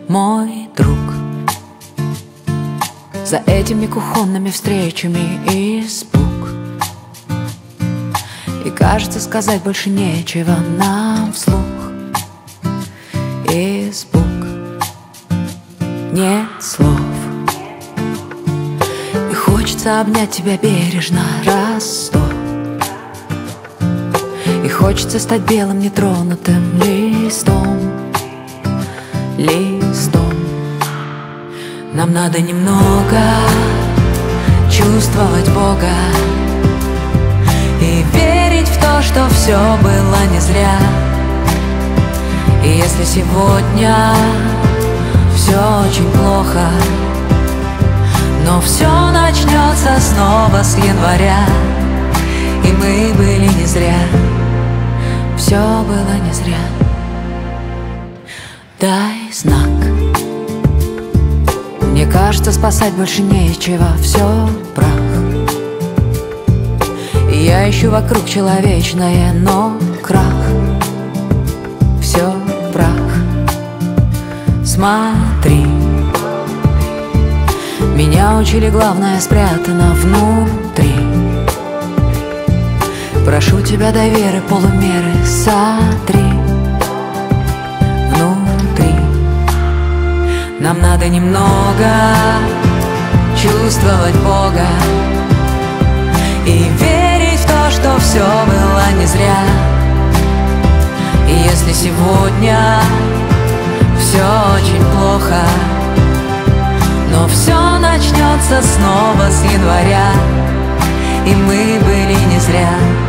мой друг. За этими кухонными встречами испуг, и кажется, сказать больше нечего нам вслух. Испуг, нет слов, и хочется обнять тебя бережно раз сто. И хочется стать белым нетронутым листом. Листом. Нам надо немного чувствовать Бога и верить в то, что все было не зря. И если сегодня все очень плохо, но все начнется снова с января, и мы были не зря, все было не зря. Дай знак. Мне кажется, спасать больше нечего, все прах. И я ищу вокруг человечное, но крах. Все прах. Смотри, меня учили, главное спрятано внутри. Прошу тебя, дай веры полумеры, сотри внутри. Нам надо немного чувствовать Бога и верить в то, что все было не зря. И если сегодня все очень плохо, но все начнется снова с января, и мы были не зря.